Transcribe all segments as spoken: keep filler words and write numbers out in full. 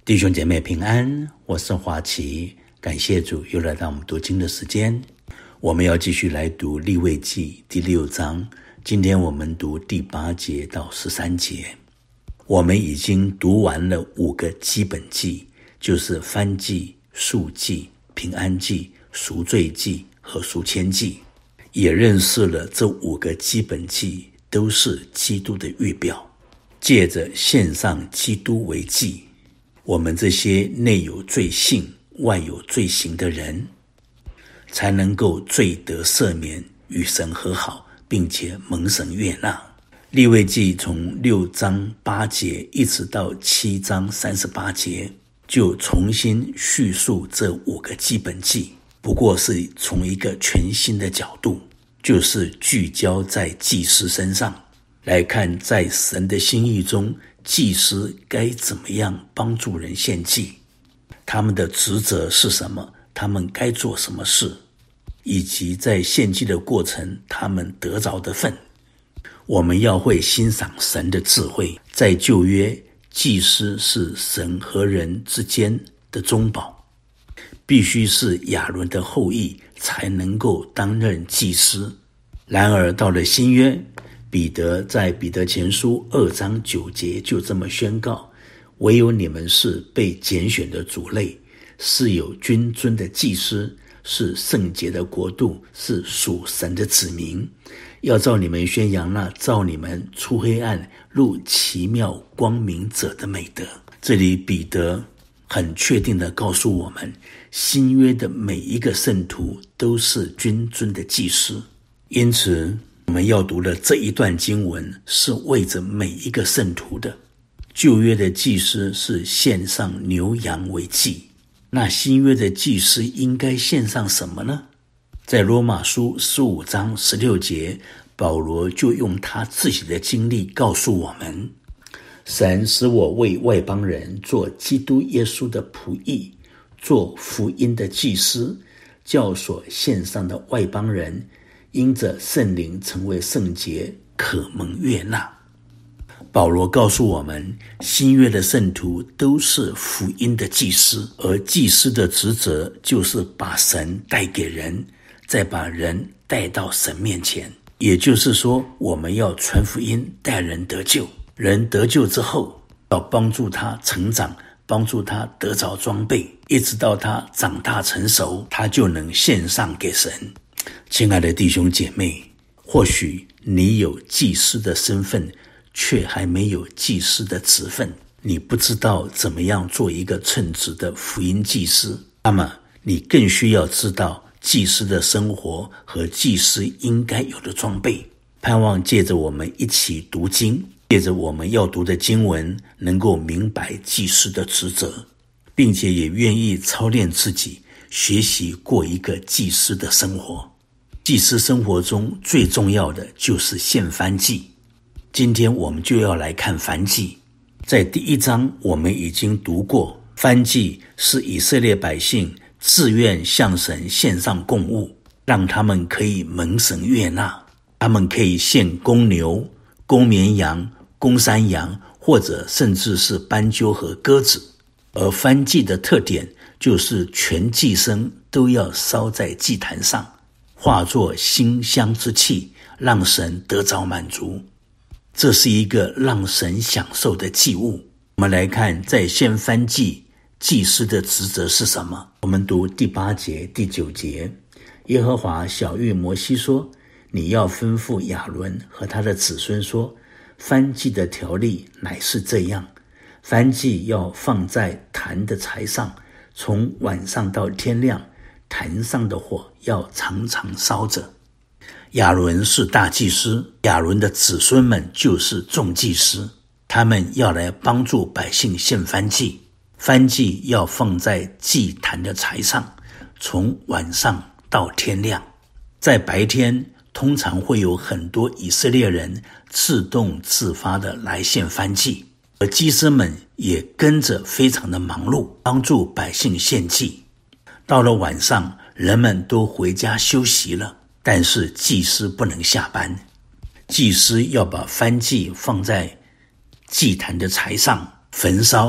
弟兄姐妹平安，我是华奇，感谢主又来到我们读经的时间。我们要继续来读利未记第六章，今天我们读第八节到十三节。我们已经读完了五个基本祭，就是燔祭、素祭、平安祭、赎罪祭和赎愆祭，也认识了这五个基本祭都是基督的预表。借着献上基督为祭，我们这些内有罪性外有罪行的人，才能够罪得赦免，与神和好，并且蒙神悦纳。利未记从六章八节一直到七章三十八节，就重新叙述这五个基本祭，不过是从一个全新的角度，就是聚焦在祭司身上来看，在神的心意中，祭司该怎么样帮助人献祭，他们的职责是什么，他们该做什么事，以及在献祭的过程他们得着的份。我们要会欣赏神的智慧，在旧约，祭司是神和人之间的中保，必须是亚伦的后裔才能够担任祭司。然而到了新约，彼得在彼得前书二章九节就这么宣告，唯有你们是被拣选的族类，是有君尊的祭司，是圣洁的国度，是属神的子民，要照你们宣扬那照你们出黑暗入奇妙光明者的美德。这里彼得很确定地告诉我们，新约的每一个圣徒都是君尊的祭司。因此我们要读的这一段经文是为着每一个圣徒的。旧约的祭司是献上牛羊为祭，那新约的祭司应该献上什么呢？在罗马书十五章十六节，保罗就用他自己的经历告诉我们，神使我为外邦人做基督耶稣的仆役，做福音的祭司，叫所献上的外邦人因着圣灵成为圣洁，可蒙悦纳。保罗告诉我们，新约的圣徒都是福音的祭司，而祭司的职责就是把神带给人，再把人带到神面前。也就是说，我们要传福音，带人得救。人得救之后，要帮助他成长，帮助他得着装备，一直到他长大成熟，他就能献上给神。亲爱的弟兄姐妹，或许你有祭司的身份，却还没有祭司的职分，你不知道怎么样做一个称职的福音祭司，那么你更需要知道祭司的生活和祭司应该有的装备。盼望借着我们一起读经，借着我们要读的经文，能够明白祭司的职责，并且也愿意操练自己，学习过一个祭司的生活。祭司生活中最重要的就是献燔祭。今天我们就要来看燔祭。在第一章我们已经读过，燔祭是以色列百姓自愿向神献上供物，让他们可以蒙神悦纳。他们可以献公牛、公绵羊、公山羊，或者甚至是斑鸠和鸽子。而燔祭的特点就是全祭牲都要烧在祭坛上，化作馨香之气，让神得着满足。这是一个让神享受的祭物。我们来看，在献燔祭，祭司的职责是什么？我们读第八节、第九节。耶和华晓谕摩西说，你要吩咐亚伦和他的子孙说，燔祭的条例乃是这样，燔祭要放在坛的柴上，从晚上到天亮，坛上的火要常常烧着。亚伦是大祭司，亚伦的子孙们就是众祭司，他们要来帮助百姓献燔祭。燔祭要放在祭坛的柴上，从晚上到天亮。在白天通常会有很多以色列人自动自发的来献燔祭，而祭司们也跟着非常的忙碌，帮助百姓献祭。到了晚上，人们都回家休息了，但是祭司不能下班，祭司要把燔祭放在祭坛的柴上焚烧，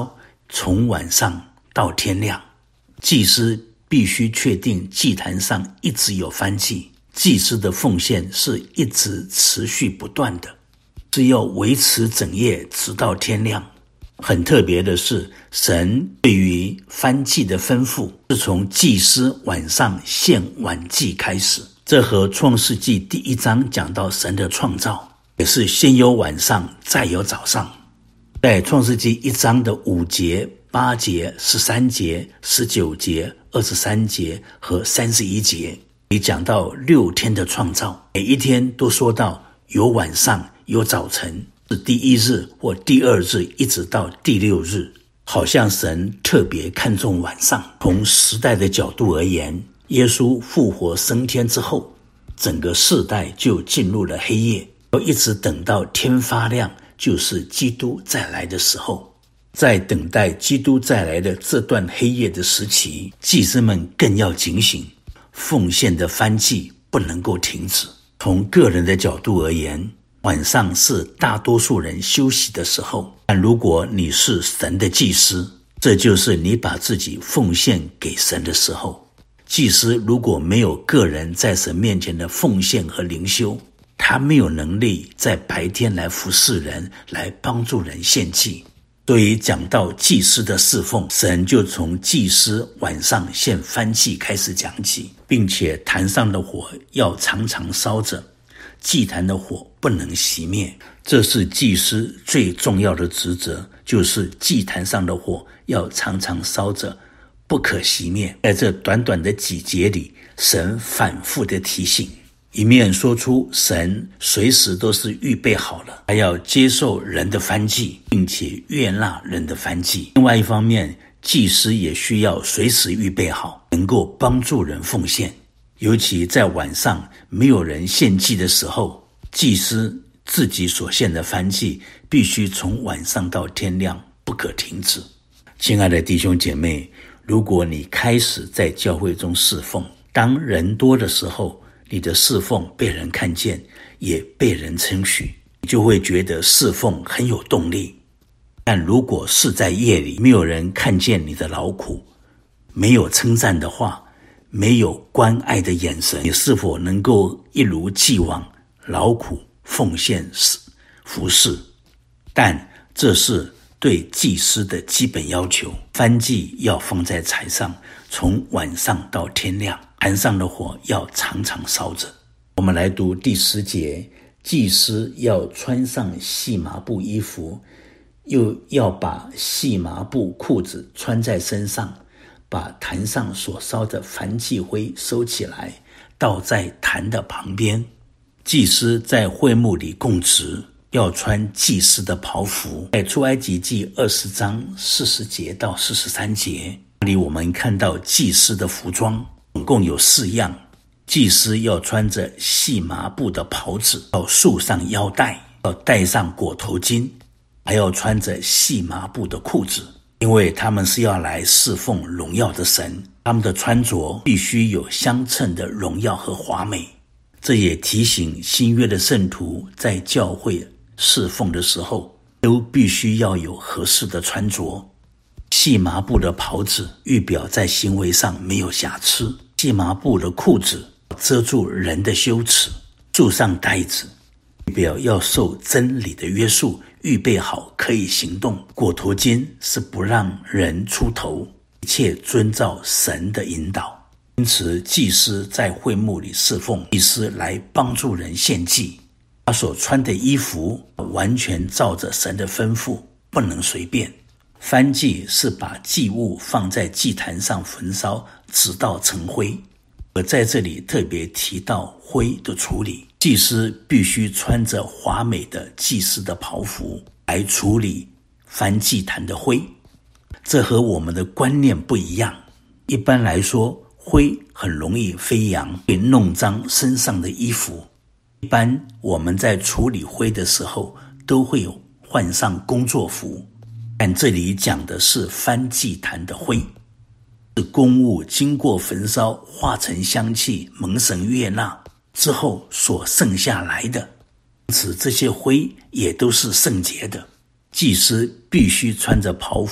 从晚上到天亮。祭司必须确定祭坛上一直有燔祭，祭司的奉献是一直持续不断的，是要维持整夜直到天亮。很特别的是，神对于燔祭的吩咐是从祭司晚上献晚祭开始，这和创世纪第一章讲到神的创造，也是先有晚上再有早上。在创世纪一章的五节、八节、十三节、十九节、二十三节和三十一节，你讲到六天的创造，每一天都说到有晚上有早晨，是第一日或第二日一直到第六日，好像神特别看重晚上。从时代的角度而言，耶稣复活升天之后，整个世代就进入了黑夜，要一直等到天发亮，就是基督再来的时候。在等待基督再来的这段黑夜的时期，祭司们更要警醒，奉献的燔祭不能够停止。从个人的角度而言，晚上是大多数人休息的时候，但如果你是神的祭司，这就是你把自己奉献给神的时候。祭司如果没有个人在神面前的奉献和灵修，他没有能力在白天来服侍人，来帮助人献祭。所以讲到祭司的侍奉，神就从祭司晚上献燔祭开始讲起，并且坛上的火要常常烧着，祭坛的火不能熄灭。这是祭司最重要的职责，就是祭坛上的火要常常烧着，不可熄灭。在这短短的几节里，神反复的提醒，一面说出神随时都是预备好了，还要接受人的燔祭，并且悦纳人的燔祭。另外一方面，祭司也需要随时预备好，能够帮助人奉献。尤其在晚上没有人献祭的时候，祭司自己所献的燔祭必须从晚上到天亮不可停止。亲爱的弟兄姐妹，如果你开始在教会中侍奉，当人多的时候，你的侍奉被人看见，也被人称许，你就会觉得侍奉很有动力。但如果是在夜里，没有人看见你的劳苦，没有称赞的话，没有关爱的眼神，你是否能够一如既往劳苦奉献服侍？但这是对祭司的基本要求，燔祭要放在柴上，从晚上到天亮，坛上的火要常常烧着。我们来读第十节，祭司要穿上细麻布衣服，又要把细麻布裤子穿在身上，把坛上所烧的燔祭灰收起来，倒在坛的旁边。祭司在会幕里供职，要穿祭司的袍服。在出埃及记二十章四十节到四十三节，那里我们看到祭司的服装总共有四样。祭司要穿着细麻布的袍子，要束上腰带，要戴上裹头巾，还要穿着细麻布的裤子，因为他们是要来侍奉荣耀的神，他们的穿着必须有相称的荣耀和华美。这也提醒新约的圣徒在教会侍奉的时候，都必须要有合适的穿着。细麻布的袍子预表在行为上没有瑕疵，细麻布的裤子遮住人的羞耻，束上带子预表要受真理的约束，预备好可以行动。裹头巾是不让人出头，一切遵照神的引导。因此祭司在会幕里侍奉，祭司来帮助人献祭，他所穿的衣服完全照着神的吩咐，不能随便。燔祭是把祭物放在祭坛上焚烧，直到成灰。而在这里特别提到灰的处理，祭司必须穿着华美的祭司的袍服来处理燔祭坛的灰。这和我们的观念不一样。一般来说，灰很容易飞扬，会弄脏身上的衣服。一般我们在处理灰的时候，都会有换上工作服。但这里讲的是燔祭坛的灰，是公物经过焚烧化成香气，蒙神悦纳之后所剩下来的，因此这些灰也都是圣洁的。祭司必须穿着袍服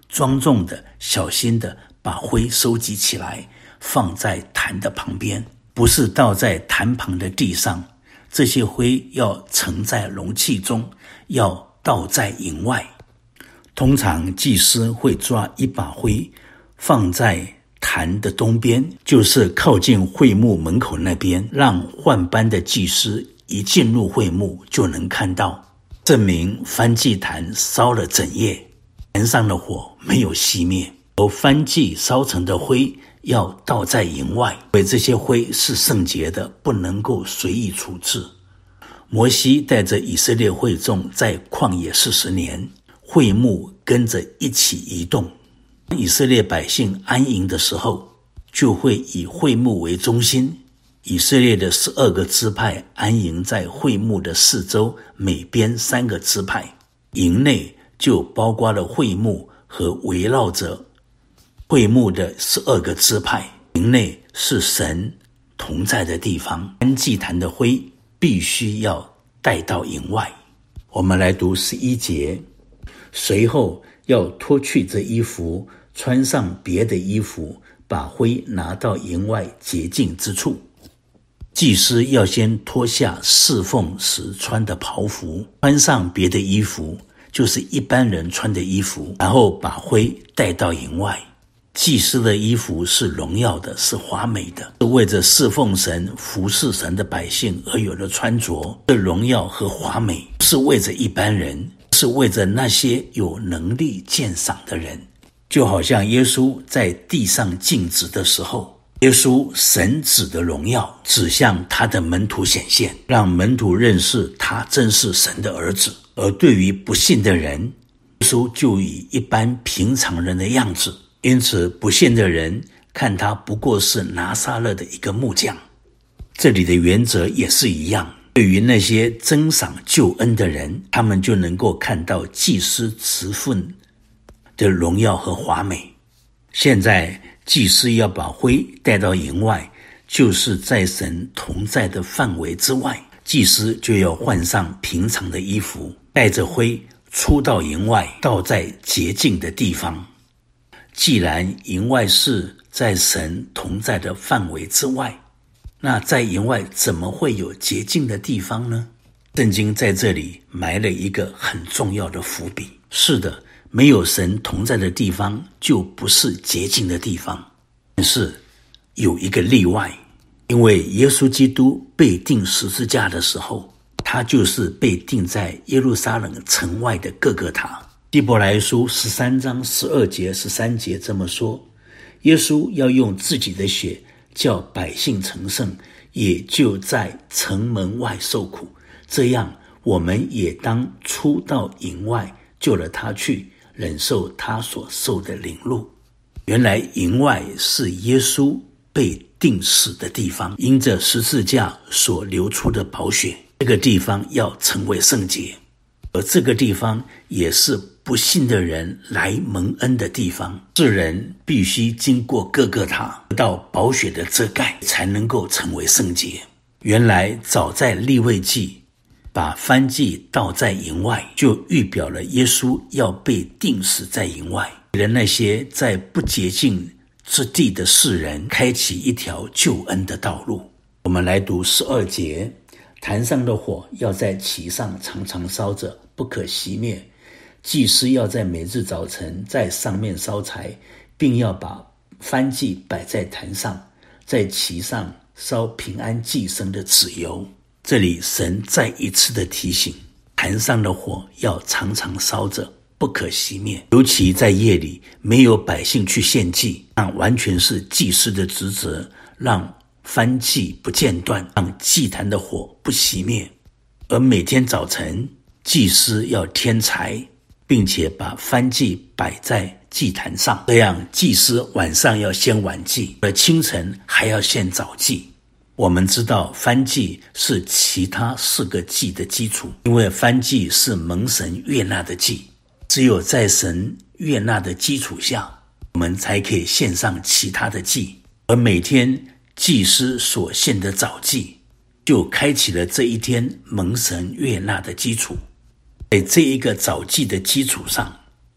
庄重的、小心的把灰收集起来，放在坛的旁边，不是倒在坛旁的地上。这些灰要盛在容器中，要倒在营外。通常祭司会抓一把灰放在坛的东边，就是靠近会幕门口那边，让换班的祭司一进入会幕就能看到，证明燔祭坛烧了整夜，坛上的火没有熄灭。而燔祭烧成的灰要倒在营外，因为这些灰是圣洁的，不能够随意处置。摩西带着以色列会众在旷野四十年，会幕跟着一起移动。以色列百姓安营的时候，就会以会幕为中心，以色列的十二个支派安营在会幕的四周，每边三个支派。营内就包括了会幕和围绕着会幕的十二个支派。营内是神同在的地方，燔祭坛的灰必须要带到营外。我们来读十一节，随后要脱去这衣服，穿上别的衣服，把灰拿到营外洁净之处。祭司要先脱下侍奉时穿的袍服，穿上别的衣服，就是一般人穿的衣服，然后把灰带到营外。祭司的衣服是荣耀的，是华美的，是为着侍奉神、服侍神的百姓而有的穿着。这荣耀和华美是为着一般人，是为着那些有能力鉴赏的人。就好像耶稣在地上尽职的时候，耶稣神子的荣耀指向他的门徒显现，让门徒认识他真是神的儿子。而对于不信的人，耶稣就以一般平常人的样子，因此不信的人看他不过是拿撒勒的一个木匠。这里的原则也是一样，对于那些珍赏救恩的人，他们就能够看到祭司职分的荣耀和华美。现在祭司要把灰带到营外，就是在神同在的范围之外，祭司就要换上平常的衣服，带着灰出到营外，倒在洁净的地方。既然营外是在神同在的范围之外，那在营外怎么会有洁净的地方呢？圣经在这里埋了一个很重要的伏笔。是的，没有神同在的地方就不是洁净的地方。但是有一个例外，因为耶稣基督被钉十字架的时候，他就是被钉在耶路撒冷城外的各各他。希伯来书十三章十二节十三节这么说，耶稣要用自己的血叫百姓成圣，也就在城门外受苦，这样我们也当出到营外，救了他去，忍受他所受的凌辱。原来营外是耶稣被钉死的地方，因着十字架所流出的宝血，这个地方要成为圣洁。而这个地方也是不信的人来蒙恩的地方，世人必须经过各个他，得到宝血的遮盖，才能够成为圣洁。原来早在利未记把燔祭倒在营外，就预表了耶稣要被钉死在营外，给了那些在不洁净之地的世人开启一条救恩的道路。我们来读十二节，坛上的火要在其上常常烧着，不可熄灭。祭司要在每日早晨在上面烧柴，并要把燔祭摆在坛上，在其上烧平安祭牲的脂油。这里神再一次的提醒，坛上的火要常常烧着，不可熄灭。尤其在夜里没有百姓去献祭，那完全是祭司的职责，让燔祭不间断，让祭坛的火不熄灭。而每天早晨祭司要添柴，并且把燔祭摆在祭坛上，这样祭司晚上要献晚祭，而清晨还要献早祭。我们知道燔祭是其他四个祭的基础，因为燔祭是蒙神悦纳的祭，只有在神悦纳的基础下，我们才可以献上其他的祭。而每天祭司所献的早祭，就开启了这一天蒙神悦纳的基础。在这一个早祭的基础上，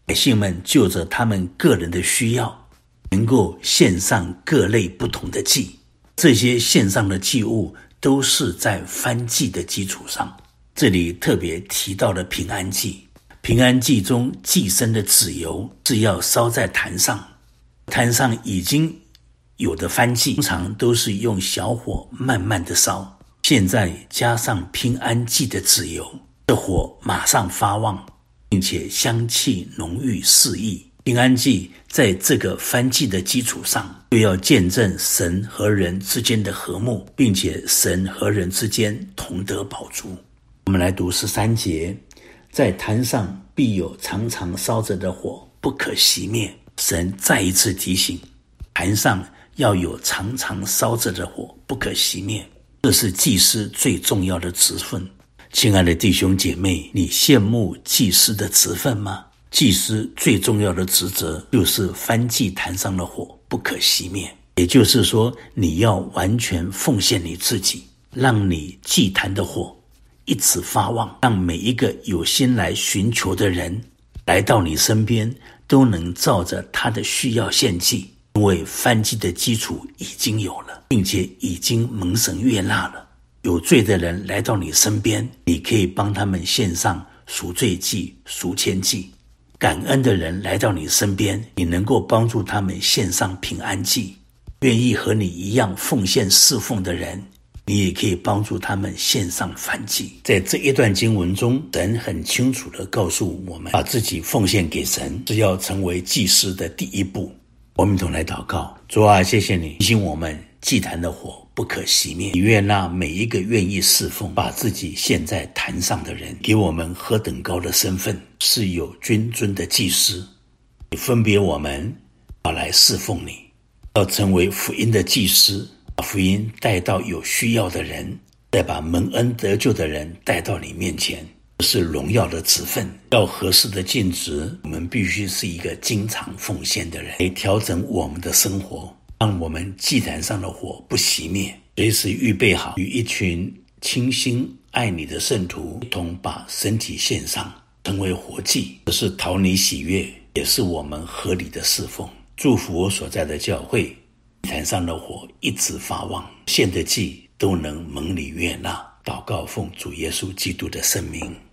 百姓们就着他们个人的需要，能够献上各类不同的祭。这些献上的祭物都是在燔祭的基础上。这里特别提到了平安祭。平安祭中祭牲的脂油是要烧在坛上，坛上已经有的燔祭通常都是用小火慢慢的烧，现在加上平安祭的脂油，这火马上发旺，并且香气浓郁四溢。平安祭在这个燔祭的基础上，就要见证神和人之间的和睦，并且神和人之间同得饱足。我们来读十三节，在坛上必有常常烧着的火，不可熄灭。神再一次提醒，坛上要有常常烧着的火，不可熄灭。这是祭司最重要的职分。亲爱的弟兄姐妹，你羡慕祭司的职分吗？祭司最重要的职责就是燔祭坛上的火不可熄灭，也就是说，你要完全奉献你自己，让你祭坛的火一直发旺，让每一个有心来寻求的人来到你身边，都能照着他的需要献祭。因为燔祭的基础已经有了，并且已经蒙神悦纳了。有罪的人来到你身边，你可以帮他们献上赎罪祭、赎愆祭。感恩的人来到你身边，你能够帮助他们献上平安祭。愿意和你一样奉献侍奉的人，你也可以帮助他们献上燔祭。在这一段经文中，神很清楚地告诉我们，把自己奉献给神是要成为祭司的第一步。我们一同来祷告。主啊，谢谢你提醒我们，祭坛的火不可熄灭。你悦纳每一个愿意侍奉，把自己献在坛上的人，给我们何等高的身份，是有君尊的祭司。你分别我们，要来侍奉你，要成为福音的祭司，把福音带到有需要的人，再把蒙恩得救的人带到你面前。这是荣耀的职分。要合适的尽职，我们必须是一个经常奉献的人，来调整我们的生活，让我们祭坛上的火不熄灭，随时预备好与一群倾心爱你的圣徒一同把身体献上，成为活祭。这是讨你喜悦，也是我们合理的侍奉。祝福我所在的教会，祭坛上的火一直发旺，献的祭都能蒙你悦纳。祷告奉主耶稣基督的圣名。